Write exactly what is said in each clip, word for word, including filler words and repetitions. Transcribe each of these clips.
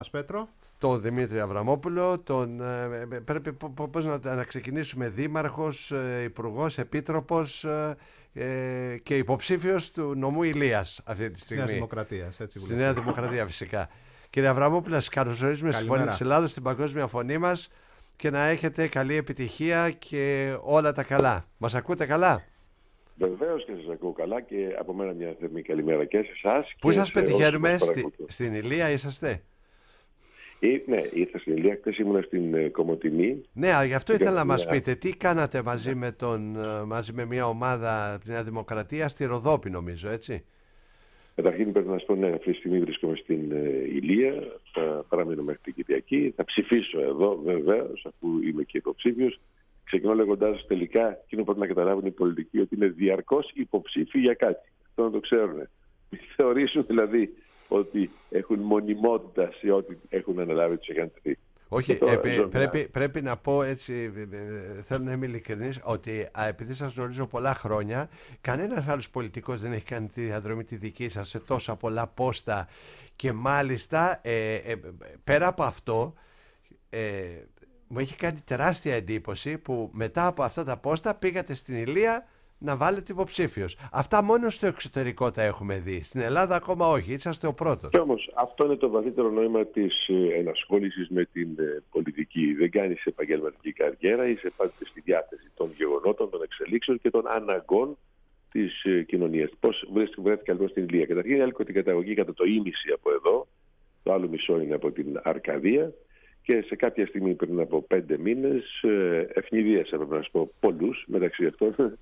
Πέτρο. Τον Δημήτρη Αβραμόπουλο, τον, ε, πρέπει πώς να, να ξεκινήσουμε, δήμαρχος, ε, υπουργός, επίτροπος ε, και υποψήφιος του νομού Ηλίας αυτή τη στιγμή. Στη Νέα Δημοκρατία. Στη Νέα Δημοκρατία φυσικά. Κύριε Αβραμόπουλο, σας καλωσορίζουμε στη Φωνή της Ελλάδος, στην παγκόσμια φωνή μας, και να έχετε καλή επιτυχία και όλα τα καλά. Μας ακούτε καλά? Βεβαίως και σας ακούω καλά, και από μένα μια θερμή καλημέρα και σε εσάς. Πού σας πετυχαίνουμε? Στη, στην Ηλία είσαστε? Ή, ναι, ήρθα στην Ηλία, χτες ήμουνα στην ε, Κομοτηνή. Ναι, γι' αυτό ήθελα να μας πείτε. Τι κάνατε μαζί με, τον, μαζί με μια ομάδα από τη Νέα Δημοκρατία στη Ροδόπη, νομίζω, έτσι? Καταρχήν πρέπει να σας πω, ναι, αυτή τη στιγμή βρίσκομαι στην ε, Ηλία. Θα παραμείνω μέχρι την Κυριακή. Θα ψηφίσω εδώ, βεβαίως, αφού είμαι και υποψήφιος. Ξεκινώ λέγοντάς τελικά, εκείνο που πρέπει να καταλάβουν οι πολιτικοί, ότι είναι διαρκώς υποψήφιοι για κάτι. Αυτό να το ξέρουν. Θεωρήσουν δηλαδή ότι έχουν μονιμότητα σε ό,τι έχουν αναλάβει, τους έχει αντιθεί. Όχι, επί, πρέπει, πρέπει να πω έτσι, θέλω να είμαι ειλικρινής, ότι α, επειδή σας γνωρίζω πολλά χρόνια, κανένας άλλος πολιτικός δεν έχει κάνει τη διαδρομή τη δική σας σε τόσα πολλά πόστα, και μάλιστα ε, ε, πέρα από αυτό ε, μου έχει κάνει τεράστια εντύπωση που μετά από αυτά τα πόστα πήγατε στην Ηλία να βάλετε υποψήφιος. Αυτά μόνο στο εξωτερικό τα έχουμε δει. Στην Ελλάδα ακόμα όχι. Είσαστε ο πρώτος. Και όμως αυτό είναι το βαθύτερο νόημα της ε, ενασχόλησης με την ε, πολιτική. Δεν κάνεις επαγγελματική καριέρα, είσαι πάντα στη διάθεση των γεγονότων, των εξελίξεων και των αναγκών της ε, κοινωνίας. Πώς βρέθηκα λοιπόν στην Ηλία? Καταρχήν έλκω την καταγωγή κατά το ίμιση από εδώ, το άλλο μισό είναι από την Αρκαδία, και σε κάποια στιγμή πριν από πέντε μήνες ε, ευνηδίασα, πρέπει να σου πω, πολλούς, μεταξύ αυτών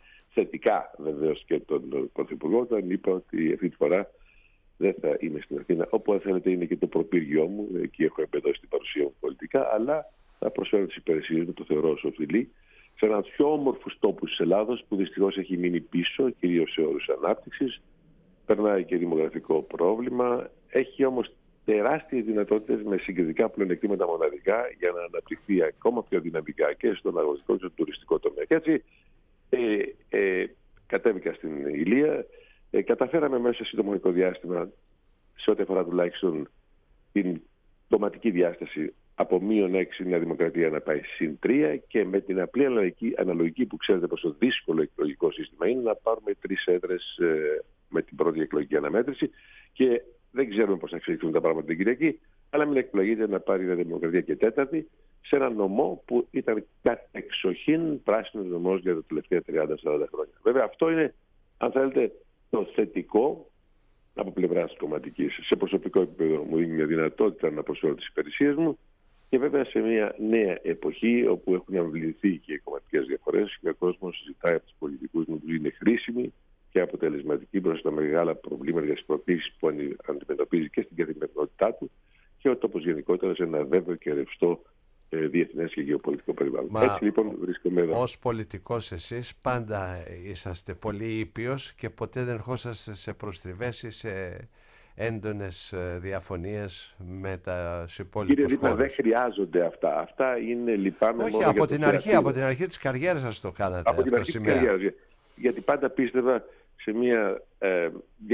θετικά βεβαίως και τον Πρωθυπουργό, όταν είπα ότι αυτή τη φορά δεν θα είμαι στην Αθήνα, όπου αν θέλετε είναι και το προπύργιό μου, εκεί έχω εμπεδώσει την παρουσία μου πολιτικά, αλλά θα προσφέρω τις υπηρεσίες μου, το θεωρώ ως οφειλή, σε έναν πιο όμορφους τόπους της Ελλάδος, που δυστυχώς έχει μείνει πίσω, κυρίως σε όρους ανάπτυξης, περνάει και δημογραφικό πρόβλημα, έχει όμως τεράστιες δυνατότητες με συγκριτικά πλεονεκτήματα μοναδικά για να αναπτυχθεί ακόμα πιο δυναμικά και στον αγροτικό και στον τουριστικό τομέα. Και έτσι ε, ε, κατέβηκα στην Ηλία, ε, καταφέραμε μέσα σε σύντομο διάστημα, σε ό,τι αφορά τουλάχιστον την τοματική διάσταση, από μείον έξι Νέα Δημοκρατία να πάει συν τρία, και με την απλή αναλογική, αναλογική που ξέρετε πόσο δύσκολο εκλογικό σύστημα είναι, να πάρουμε τρεις έδρες ε, με την πρώτη εκλογική αναμέτρηση, και δεν ξέρουμε πώς θα εξελιχθούν τα πράγματα την Κυριακή, αλλά μην εκπλαγείτε να πάρει η Νέα Δημοκρατία και τέταρτη σε ένα νομό που ήταν κατεξοχήν πράσινος νομός για τα τελευταία τριάντα με σαράντα χρόνια. Βέβαια, αυτό είναι, αν θέλετε, το θετικό από πλευράς κομματικής. Σε προσωπικό επίπεδο μου δίνει μια δυνατότητα να προσφέρω τις υπηρεσίες μου, και βέβαια σε μια νέα εποχή όπου έχουν αμβληθεί και οι κομματικές διαφορές και ο κόσμος ζητάει από τους πολιτικούς να τους είναι χρήσιμοι και αποτελεσματικοί μπροστά στα μεγάλα προβλήματα για τις προκλήσεις που αντιμετωπίζει και στην καθημερινότητά του, και ο τόπος γενικότερα σε ένα βέβαιο και ρευστό ε, διεθνές και γεωπολιτικό περιβάλλον. Μα έτσι λοιπόν βρίσκομαι εδώ. Ως πολιτικός εσείς πάντα είσαστε πολύ ήπιος και ποτέ δεν ερχόσαστε σε προστριβές ή σε έντονες διαφωνίες με τα υπόλοιπους. Κύριε Δήμα, δεν χρειάζονται αυτά. Αυτά είναι λυπάμαι. Όχι, από την αρχή, από την αρχή της καριέρας σας το κάνατε. Από την αρχή της καριέρας. Γιατί πάντα πίστευα σε μια ε,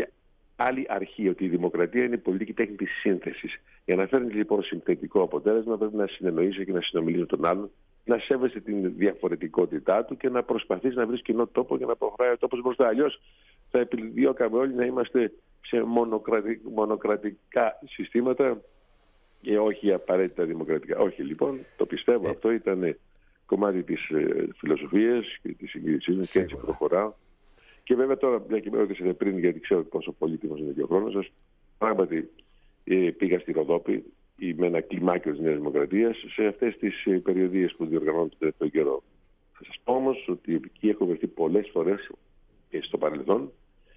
άλλη αρχή, ότι η δημοκρατία είναι η πολιτική τέχνη της σύνθεσης. Για να φέρνει λοιπόν συνθετικό αποτέλεσμα, πρέπει να συνεννοείσαι και να συνομιλείς με τον άλλον, να σέβεσαι την διαφορετικότητά του και να προσπαθείς να βρεις κοινό τόπο για να προχωράει ο τόπος μπροστά. Αλλιώς θα επιδιώκαμε όλοι να είμαστε σε μονοκρατι... μονοκρατικά συστήματα και όχι απαραίτητα δημοκρατικά. Όχι, λοιπόν, το πιστεύω. Ε. Αυτό ήταν κομμάτι της ε, φιλοσοφίας και της συγκρίσης μου, και έτσι προχωράω. Και βέβαια τώρα, μια και με ρωτήσατε πριν, γιατί ξέρω πόσο πολύτιμος είναι και ο χρόνος σας, πράγματι ε, πήγα στη Ροδόπη με ένα κλιμάκιο της Νέας Δημοκρατίας σε αυτές τις ε, περιοδίες που διοργανώνουν τον τελευταίο καιρό. Θα σας πω όμως ότι εκεί έχω βρεθεί πολλές φορές ε, στο παρελθόν,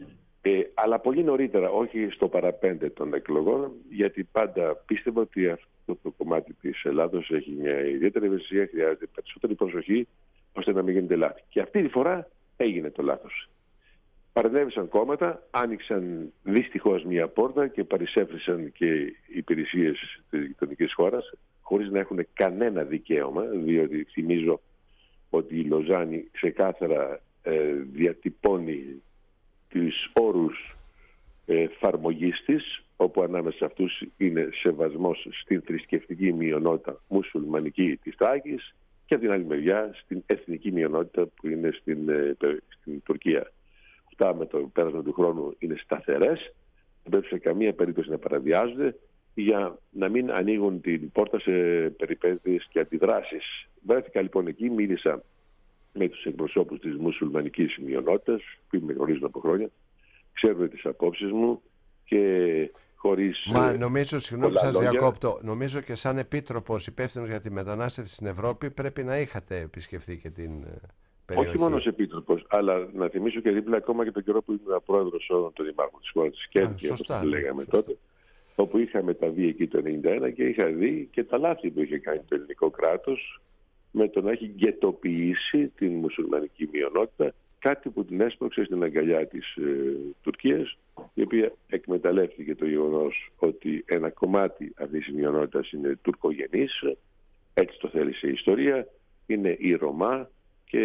ε, αλλά πολύ νωρίτερα, όχι στο παραπέντε των εκλογών, γιατί πάντα πίστευα ότι αυτό το κομμάτι της Ελλάδος έχει μια ιδιαίτερη ευαισθησία, χρειάζεται περισσότερη προσοχή ώστε να μην γίνεται λάθη. Και αυτή τη φορά έγινε το λάθος. Παρενέβησαν κόμματα, άνοιξαν δυστυχώς μια πόρτα και παρισέφρισαν και οι υπηρεσίες της γειτονικής χώρας χωρίς να έχουν κανένα δικαίωμα, διότι θυμίζω ότι η Λοζάνη ξεκάθαρα ε, διατυπώνει τους όρους εφαρμογής της όπου ανάμεσα σε αυτούς είναι σεβασμός στην θρησκευτική μειονότητα μουσουλμανική της Θράκης και από την άλλη μεριά στην εθνική μειονότητα που είναι στην, στην Τουρκία. Αυτά με το πέρασμα του χρόνου είναι σταθερές, δεν πρέπει σε καμία περίπτωση να παραβιάζονται για να μην ανοίγουν την πόρτα σε περιπέτειες και αντιδράσεις. Βρέθηκα λοιπόν εκεί, μίλησα με τους εκπροσώπους της μουσουλμανικής μειονότητας που με γνωρίζουν από χρόνια, ξέρουν τις απόψεις μου και χωρίς. Μα νομίζω, συγγνώμη που σας διακόπτω, νομίζω και σαν επίτροπος υπεύθυνος για τη μετανάστευση στην Ευρώπη πρέπει να είχατε επισκεφθεί και την περιοχή. Όχι μόνο ως επίτροπος, αλλά να θυμίσω και δίπλα ακόμα και τον καιρό που ήμουν πρόεδρος όλων των δημάρχων της χώρας της Κέρκη, όπως το λέγαμε σωστά. τότε, όπου είχα μεταβεί εκεί το ενενήντα ένα και είχα δει και τα λάθη που είχε κάνει το ελληνικό κράτος με το να έχει γκετοποιήσει την μουσουλμανική μειονότητα, κάτι που την έσπρωξε στην αγκαλιά της ε, Τουρκίας, η οποία εκμεταλλεύτηκε το γεγονός ότι ένα κομμάτι αυτής της μειονότητας είναι τουρκογενής, έτσι το θέλησε η ιστορία, είναι η Ρωμά και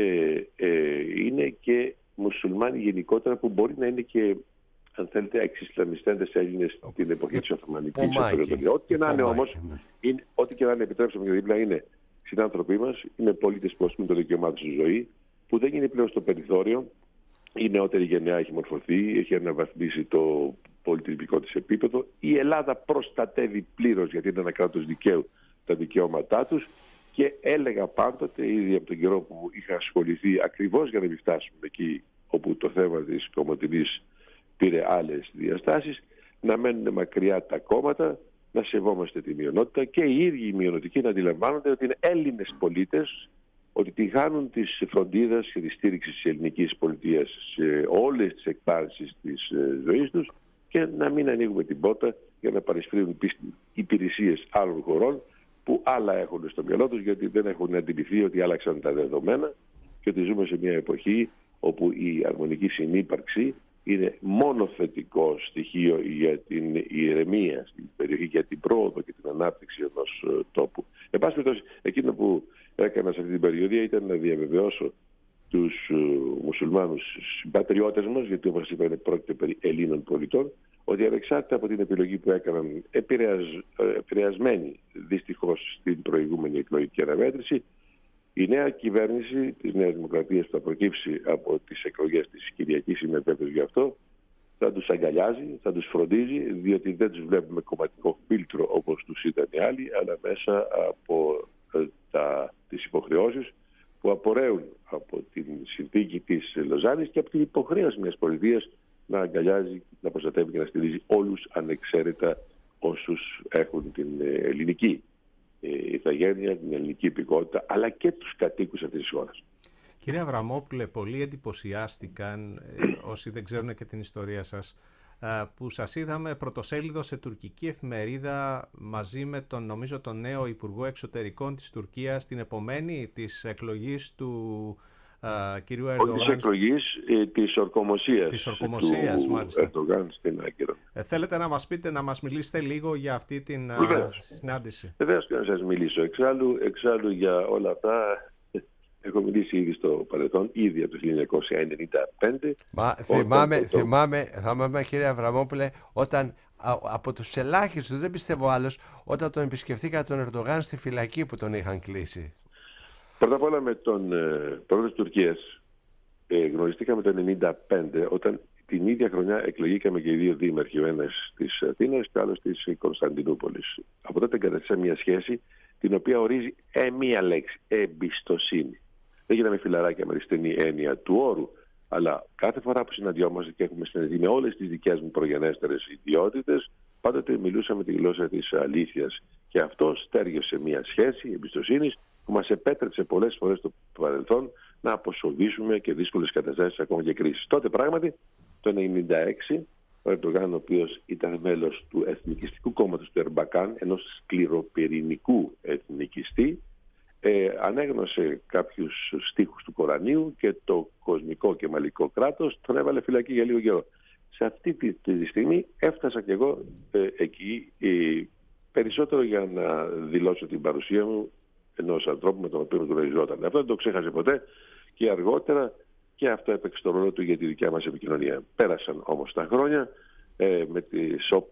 ε, είναι και μουσουλμάνοι γενικότερα που μπορεί να είναι και, αν θέλετε, εξισλαμιστέντες Έλληνες την εποχή της Οθωμανικής Αυτοκρατορίας. Ό,τι και να είναι όμως, είναι, ό,τι και να είναι, επιτρέψαμε και δίπλα, είναι συνάνθρωποι μας, είναι πολίτες που ασκούν το δικαίωμά τους στη ζωή, που δεν είναι πλέον στο περιθώριο. Η νεότερη γενιά έχει μορφωθεί, έχει αναβαθμίσει το πολιτισμικό της επίπεδο. Η Ελλάδα προστατεύει πλήρως, γιατί είναι ένα κράτος δικαίου, τα δικαιώματά τους. Και έλεγα πάντοτε, ήδη από τον καιρό που είχα ασχοληθεί ακριβώς για να μην φτάσουμε εκεί όπου το θέμα της Κομοτηνής πήρε άλλες διαστάσεις, να μένουν μακριά τα κόμματα, να σεβόμαστε τη μειονότητα και οι ίδιοι οι μειονοτικοί να αντιλαμβάνονται ότι είναι Έλληνες πολίτες, ότι τη χάνουν της φροντίδας και της στήριξης της ελληνικής πολιτείας σε όλες τις εκφάνσεις της ζωής τους και να μην ανοίγουμε την πόρτα για να παρισφρύνουν υπηρεσίες άλλων χωρών που άλλα έχουν στο μυαλό τους, γιατί δεν έχουν αντιληφθεί ότι άλλαξαν τα δεδομένα και ότι ζούμε σε μια εποχή όπου η αρμονική συνύπαρξη είναι μόνο θετικό στοιχείο για την ηρεμία στην περιοχή, για την πρόοδο και την ανάπτυξη ενός τόπου. Εν πάση περιπτώσει, εκείνο που έκανα σε αυτή την περιοδία ήταν να διαβεβαιώσω τους μουσουλμάνους συμπατριώτες μας, γιατί όπως είπα είναι πρόκειται περί Ελλήνων πολιτών, ότι ανεξάρτητα από την επιλογή που έκαναν επηρεασ... επηρεασμένοι δυστυχώς στην προηγούμενη εκλογική αναμέτρηση, η νέα κυβέρνηση της Νέας Δημοκρατίας που θα προκύψει από τις εκλογές της Κυριακής, είμαι βέβαιος γι' αυτό, θα τους αγκαλιάζει, θα τους φροντίζει, διότι δεν τους βλέπουμε κομματικό φίλτρο όπως τους ήταν οι άλλοι, αλλά μέσα από τα... τις υποχρεώσεις που απορρέουν από την συνθήκη της Λοζάνης και από την υποχρέωση μιας πολιτείας να αγκαλιάζει, να προστατεύει και να στηρίζει όλους ανεξαίρετα όσους έχουν την ελληνική ηθαγένεια, την ελληνική υπηκότητα, αλλά και τους κατοίκους αυτής της χώρας. Κύριε Αβραμόπουλε, πολλοί εντυπωσιάστηκαν, ε, όσοι δεν ξέρουν και την ιστορία σας, ε, που σας είδαμε πρωτοσέλιδο σε τουρκική εφημερίδα μαζί με τον, νομίζω, τον νέο Υπουργό Εξωτερικών της Τουρκίας την επομένη της εκλογής του Uh, κυρίου Ερντογάν. Της εκλογής ε, της ορκομοσίας, της ορκομοσίας του Ερντογάν στην Άγκυρα. Ε, θέλετε να μας πείτε, να μας μιλήσετε λίγο για αυτή την uh, συνάντηση? Βεβαίως και να σας μιλήσω. Εξάλλου, εξάλλου για όλα αυτά έχω μιλήσει ήδη στο παρελθόν, ήδη από το χίλια εννιακόσια ενενήντα πέντε. Μα θυμάμαι, το... θυμάμαι, θυμάμαι κύριε Αβραμόπουλε, όταν α, από τους ελάχιστους, δεν πιστεύω άλλος, όταν τον επισκεφθήκα τον Ερντογάν στη φυλακή που τον είχαν κλείσει. Πρώτα απ' όλα με τον ε, πρόεδρο της Τουρκίας ε, γνωριστήκαμε το ενενήντα πέντε, όταν την ίδια χρονιά εκλογήκαμε και οι δύο δήμαρχοι, ο ένας της Αθήνας και ο άλλος της Κωνσταντινούπολης. Από τότε εγκαταστήσαμε μια σχέση την οποία ορίζει ε, μία λέξη, εμπιστοσύνη. Δεν γίναμε φιλαράκια με τη στενή έννοια του όρου, αλλά κάθε φορά που συναντιόμαστε και έχουμε συναντηθεί με όλες τις δικές μου προγενέστερες ιδιότητες, πάντοτε μιλούσαμε τη γλώσσα της αλήθειας. Και αυτό στέργευσε μια σχέση εμπιστοσύνης που μας επέτρεψε πολλές φορές στο παρελθόν να αποσοβήσουμε και δύσκολες καταστάσεις, ακόμα και κρίσεις. Τότε πράγματι, το χίλια εννιακόσια ενενήντα έξι, ο Ερντογάν, ο οποίος ήταν μέλος του Εθνικιστικού Κόμματος του Ερμπακάν, ενός σκληροπυρηνικού εθνικιστή, ε, ανέγνωσε κάποιους στίχους του Κορανίου και το κοσμικό και μαλικό κράτος τον έβαλε φυλακή για λίγο καιρό. Σε αυτή τη, τη στιγμή έφτασα κι εγώ ε, εκεί ε, περισσότερο για να δηλώσω την παρουσία μου ενός ανθρώπου με τον οποίο γνωριζόταν. Αυτό δεν το ξέχασε ποτέ και αργότερα και αυτό έπαιξε το ρόλο του για τη δικιά μας επικοινωνία. Πέρασαν όμως τα χρόνια ε, με τις, όπως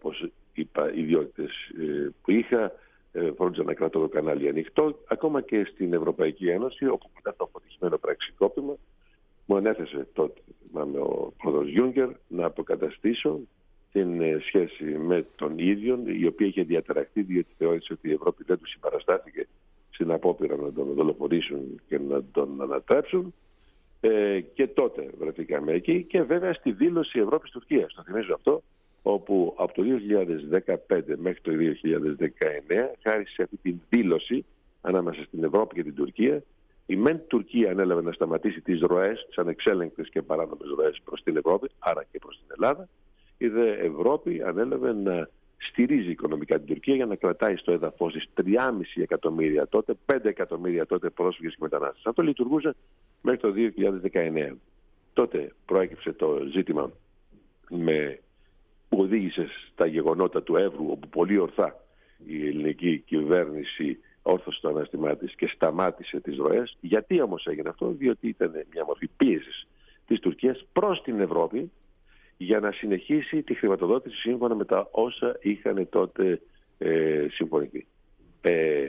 ιδιότητες που είχα, φρόντιζα να κρατώ το κανάλι ανοιχτό, ακόμα και στην Ευρωπαϊκή Ένωση, όπου μετά το αποτυχημένο πραξικόπημα μου ανέθεσε τότε με ο πρόεδρος Γιούγκερ να αποκαταστήσω την σχέση με τον ίδιο, η οποία είχε διαταραχθεί διότι θεώρησε ότι η Ευρώπη δεν του συμπαραστάθηκε στην απόπειρα να τον δολοφονήσουν και να τον ανατρέψουν. Ε, και τότε βρεθήκαμε εκεί και βέβαια στη δήλωση Ευρώπης-Τουρκίας, το θυμίζω αυτό, όπου από το δύο χιλιάδες δεκαπέντε μέχρι το δύο χιλιάδες δεκαεννέα, χάρη σε αυτή τη δήλωση ανάμεσα στην Ευρώπη και την Τουρκία, η μεν Τουρκία ανέλαβε να σταματήσει τις ροές, τις ανεξέλεγκτες και παράνομες ροές προς την Ευρώπη, άρα και προς την Ελλάδα. Η δε Ευρώπη ανέλαβε να στηρίζει οικονομικά την Τουρκία για να κρατάει στο έδαφος της τρία κόμμα πέντε εκατομμύρια τότε, πέντε εκατομμύρια τότε πρόσφυγες και μετανάστες. Αυτό λειτουργούσε μέχρι το δύο χιλιάδες δεκαεννέα. Τότε προέκυψε το ζήτημα με, που οδήγησε στα γεγονότα του Εύρου, όπου πολύ ορθά η ελληνική κυβέρνηση όρθωσε το ανάστημά της και σταμάτησε τις ροές. Γιατί όμως έγινε αυτό? Διότι ήταν μια μορφή πίεσης της Τουρκίας προς την Ευρώπη για να συνεχίσει τη χρηματοδότηση σύμφωνα με τα όσα είχαν τότε ε, συμφωνηθεί. Ε,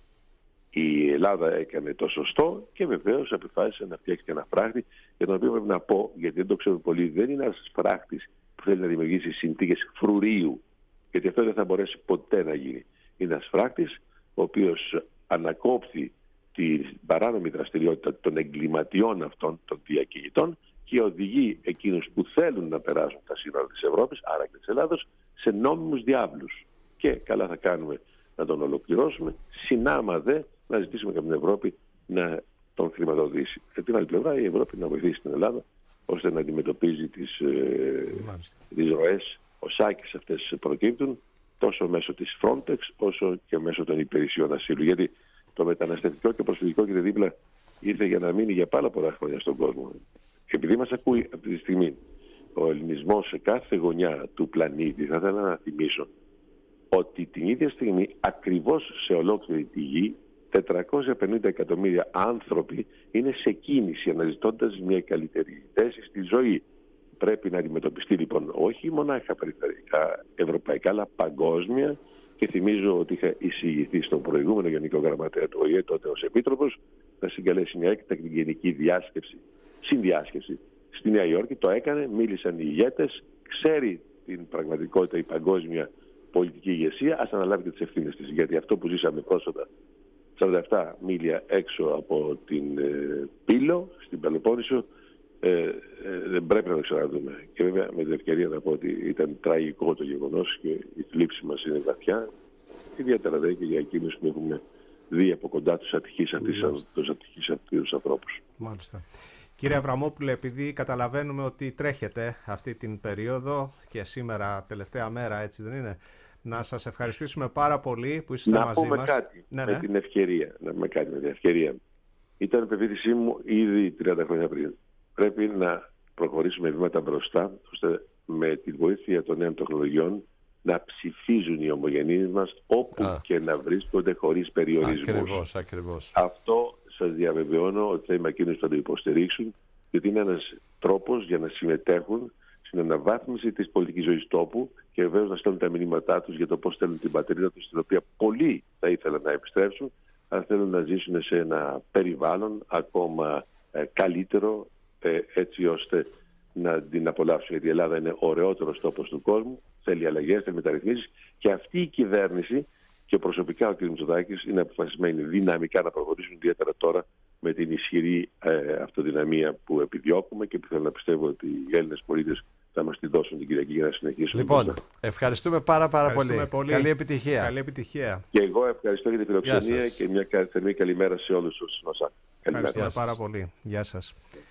η Ελλάδα έκανε το σωστό και βεβαίως αποφάσισε να φτιάξει και ένα φράχτη, για τον οποίο πρέπει να πω, γιατί δεν το ξέρω πολύ, δεν είναι ένας φράχτης που θέλει να δημιουργήσει συνθήκες φρουρίου, γιατί αυτό δεν θα μπορέσει ποτέ να γίνει. Είναι ένας φράχτης ο οποίος ανακόπτει την παράνομη δραστηριότητα των εγκληματιών αυτών, των διακινητών, και οδηγεί εκείνους που θέλουν να περάσουν τα σύνορα της Ευρώπης, άρα και της Ελλάδος, σε νόμιμους διάβλους. Και καλά θα κάνουμε να τον ολοκληρώσουμε, συνάμα δε να ζητήσουμε από την Ευρώπη να τον χρηματοδοτήσει. Από την άλλη πλευρά, η Ευρώπη να βοηθήσει την Ελλάδα ώστε να αντιμετωπίζει τις, ε, τις ροές, οσάκες αυτές προκύπτουν, τόσο μέσω της Frontex όσο και μέσω των υπηρεσιών ασύλου. Γιατί το μεταναστευτικό και προσφυγικό και δίπλα ήρθε για να μείνει για πάρα πολλά χρόνια στον κόσμο. Και επειδή μας ακούει αυτή τη στιγμή ο ελληνισμός σε κάθε γωνιά του πλανήτη, θα ήθελα να θυμίσω ότι την ίδια στιγμή ακριβώς σε ολόκληρη τη γη τετρακόσια πενήντα εκατομμύρια άνθρωποι είναι σε κίνηση αναζητώντας μια καλύτερη θέση στη ζωή. Πρέπει να αντιμετωπιστεί λοιπόν όχι μονάχα περιφερειακά, ευρωπαϊκά, αλλά παγκόσμια. Και θυμίζω ότι είχα εισηγηθεί στον προηγούμενο Γενικό Γραμματέα του Ο Η Ε, τότε ως Επίτροπος, να συγκαλέσει μια έκτακτη γενική διάσκεψη, συνδιάσκεψη στη Νέα Υόρκη. Το έκανε, μίλησαν οι ηγέτες, ξέρει την πραγματικότητα η παγκόσμια πολιτική ηγεσία, ας αναλάβει τις ευθύνες της. Γιατί αυτό που ζήσαμε πρόσφατα, σαράντα επτά μίλια έξω από την ε, Πύλο, στην Πελοπόννησο, ε, ε, δεν πρέπει να το ξαναδούμε. Και βέβαια με την ευκαιρία να πω ότι ήταν τραγικό το γεγονός και η θλίψη μας είναι βαθιά, ιδιαίτερα δε και για εκείνους που έχουμε δει από κοντά τους ατυχείς αυτούς ανθρώπους. Μάλιστα. Κύριε Αβραμόπουλε, επειδή καταλαβαίνουμε ότι τρέχετε αυτή την περίοδο και σήμερα τελευταία μέρα, έτσι δεν είναι, να σας ευχαριστήσουμε πάρα πολύ που είστε να μαζί πούμε μας. Κάτι ναι, με ναι. την ευκαιρία, να πούμε κάτι με την ευκαιρία. Ήταν πεποίθησή μου ήδη τριάντα χρόνια πριν. Πρέπει να προχωρήσουμε βήματα μπροστά, ώστε με τη βοήθεια των νέων τεχνολογιών να ψηφίζουν οι ομογενείς μας όπου Α. και να βρίσκονται χωρίς περιορισμούς. Ακριβώς, ακριβώς. Αυτό σας διαβεβαιώνω ότι θα είμαι εκείνος που θα το υποστηρίξουν, γιατί είναι ένας τρόπος για να συμμετέχουν στην αναβάθμιση της πολιτικής ζωής τόπου και βεβαίως να στέλνουν τα μηνύματά τους για το πώς θέλουν την πατρίδα τους, στην οποία πολλοί θα ήθελαν να επιστρέψουν, αν θέλουν να ζήσουν σε ένα περιβάλλον ακόμα ε, καλύτερο, ε, έτσι ώστε να την απολαύσουν. Γιατί η Ελλάδα είναι ο ωραιότερος τόπος του κόσμου, θέλει αλλαγές, θέλει μεταρρυθμίσεις, και αυτή η κυβέρνηση και προσωπικά ο κ. Μητσοτάκης είναι αποφασισμένοι δυναμικά να προχωρήσουν, ιδιαίτερα τώρα με την ισχυρή ε, αυτοδυναμία που επιδιώκουμε και που θέλω να πιστεύω ότι οι Έλληνες πολίτες θα μας τη δώσουν την Κυριακή για να συνεχίσουμε. Λοιπόν, μπροστά. ευχαριστούμε πάρα πάρα ευχαριστούμε πολύ. πολύ. Καλή επιτυχία. Καλή επιτυχία. Και εγώ ευχαριστώ για την φιλοξενία και μια θερμή καλημέρα σε όλους όσους μας άκουσαν. Ευχαριστούμε πάρα πολύ. Γεια σας.